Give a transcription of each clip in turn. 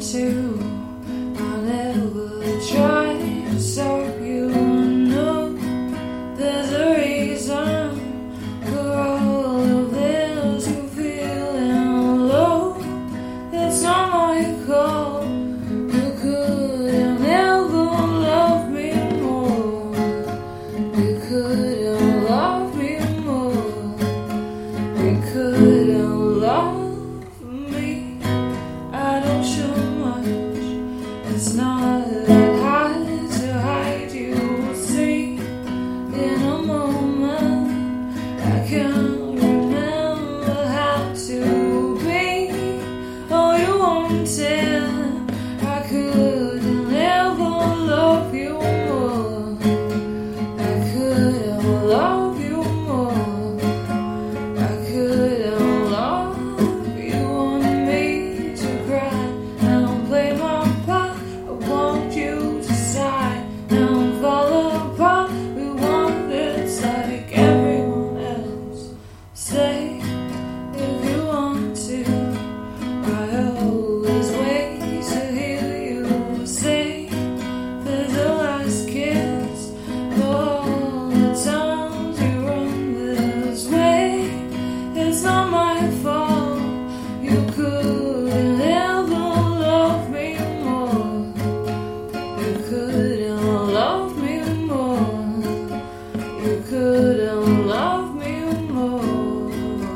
to. I never tried to stop you. No, there's a reason for all of this. You feeling low, it's not my call. You could have never loved me more. You could have loved me more. You could have loved me. I don't show much. It's not that hard to hide. You will see in a moment. I can't remember how to be all you wanted. I could never love you more. I could have loved you more. I could have loved you. Want me to cry? I don't play my part. I want you to sigh. Now I'm falling apart. We want this like everyone else. Stay if you want to. I always wait to hear you say there's a last kiss. All the times you run this way, it's not my fault. You could never love me more. You couldn't love me more. You couldn't love me more.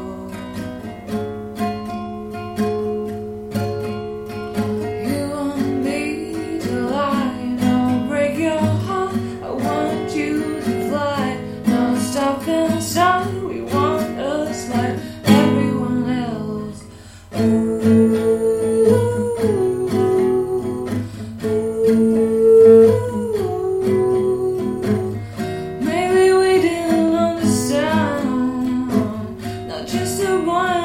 You want me to lie, now break your heart. I want you to fly, now stop inside. We want us like everyone else. Maybe we didn't understand, not just the one.